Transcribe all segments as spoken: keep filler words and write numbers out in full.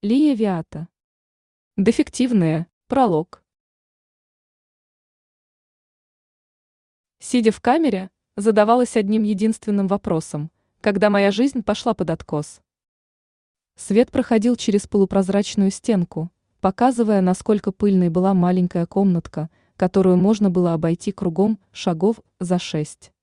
Лия Виата. Дефективные. Пролог. Сидя в камере, задавалась одним единственным вопросом, когда моя жизнь пошла под откос. Свет проходил через полупрозрачную стенку, показывая, насколько пыльной была маленькая комнатка, которую можно было обойти кругом шагов за шесть.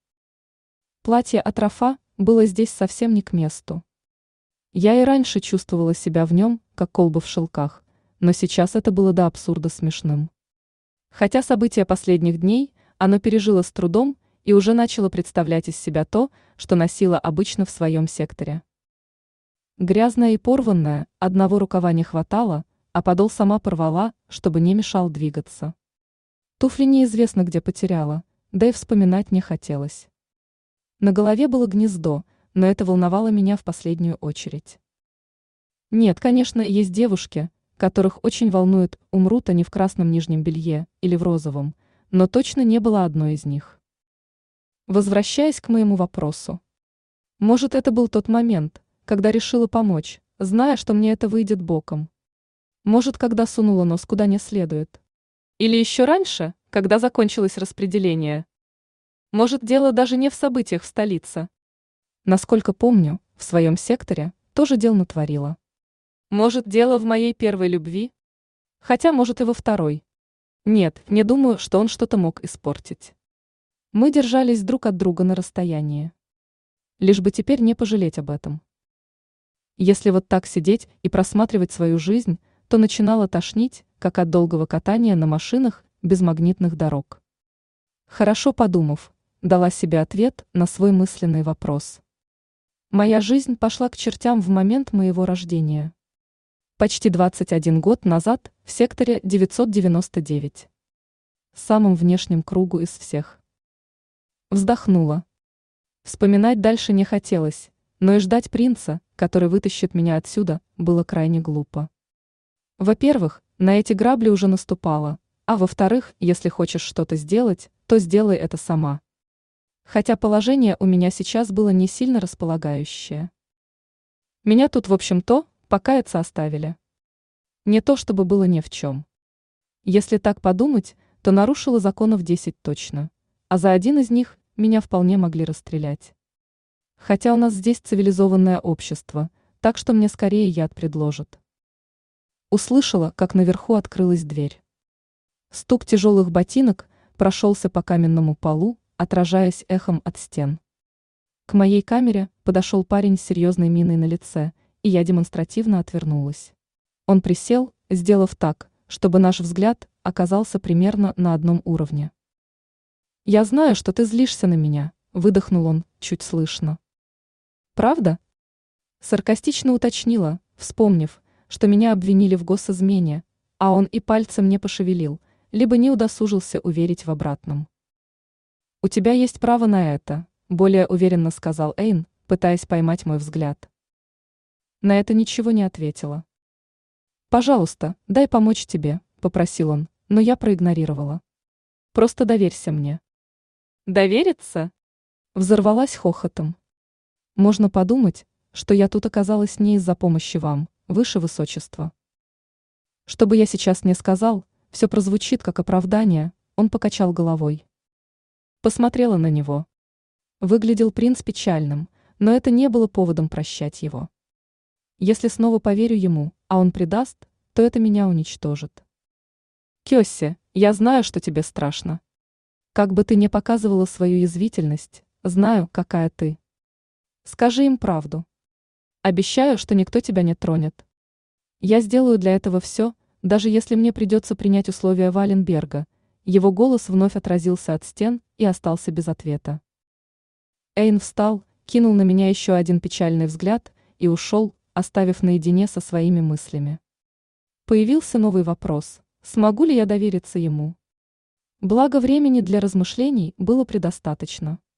Платье от Рафа было здесь совсем не к месту. Я и раньше чувствовала себя в нем, как колба в шелках, но сейчас это было до абсурда смешным. Хотя события последних дней оно пережило с трудом и уже начало представлять из себя то, что носило обычно в своем секторе. Грязная и порванная, одного рукава не хватало, а подол сама порвала, чтобы не мешал двигаться. Туфли неизвестно где потеряла, да и вспоминать не хотелось. На голове было гнездо, но это волновало меня в последнюю очередь. Нет, конечно, есть девушки, которых очень волнует, умрут они в красном нижнем белье или в розовом, но точно не было одной из них. Возвращаясь к моему вопросу. Может, это был тот момент, когда решила помочь, зная, что мне это выйдет боком. Может, когда сунула нос куда не следует. Или еще раньше, когда закончилось распределение. Может, дело даже не в событиях в столице. Насколько помню, в своем секторе тоже дел натворила. Может, дело в моей первой любви? Хотя, может, и во второй. Нет, не думаю, что он что-то мог испортить. Мы держались друг от друга на расстоянии. Лишь бы теперь не пожалеть об этом. Если вот так сидеть и просматривать свою жизнь, то начинало тошнить, как от долгого катания на машинах без магнитных дорог. Хорошо подумав, дала себе ответ на свой мысленный вопрос. Моя жизнь пошла к чертям в момент моего рождения. Почти двадцать один год назад в секторе девятьсот девяносто девять. Самом внешнем кругу из всех. Вздохнула. Вспоминать дальше не хотелось, но и ждать принца, который вытащит меня отсюда, было крайне глупо. Во-первых, на эти грабли уже наступала, а во-вторых, если хочешь что-то сделать, то сделай это сама. Хотя положение у меня сейчас было не сильно располагающее. Меня тут, в общем-то, покаяться оставили. Не то чтобы было ни в чем. Если так подумать, то нарушила законов десять точно, а за один из них меня вполне могли расстрелять. Хотя у нас здесь цивилизованное общество, так что мне скорее яд предложат. Услышала, как наверху открылась дверь. Стук тяжелых ботинок прошелся по каменному полу, отражаясь эхом от стен. К моей камере подошел парень с серьезной миной на лице, и я демонстративно отвернулась. Он присел, сделав так, чтобы наш взгляд оказался примерно на одном уровне. «Я знаю, что ты злишься на меня», — выдохнул он, чуть слышно. «Правда?» — саркастично уточнила, вспомнив, что меня обвинили в госизмене, а он и пальцем не пошевелил, либо не удосужился уверить в обратном. «У тебя есть право на это», — более уверенно сказал Эйн, пытаясь поймать мой взгляд. На это ничего не ответила. «Пожалуйста, дай помочь тебе», — попросил он, но я проигнорировала. «Просто доверься мне». «Довериться?» — взорвалась хохотом. «Можно подумать, что я тут оказалась не из-за помощи вам, выше высочества». Что бы я сейчас не сказал, все прозвучит как оправдание, он покачал головой. Посмотрела на него. Выглядел принц печальным, но это не было поводом прощать его. Если снова поверю ему, а он предаст, то это меня уничтожит. «Кёсси, я знаю, что тебе страшно. Как бы ты ни показывала свою язвительность, знаю, какая ты. Скажи им правду. Обещаю, что никто тебя не тронет. Я сделаю для этого все, даже если мне придется принять условия Валенберга». Его голос вновь отразился от стен и остался без ответа. Эйн встал, кинул на меня еще один печальный взгляд и ушел, оставив наедине со своими мыслями. Появился новый вопрос: смогу ли я довериться ему? Благо времени для размышлений было предостаточно.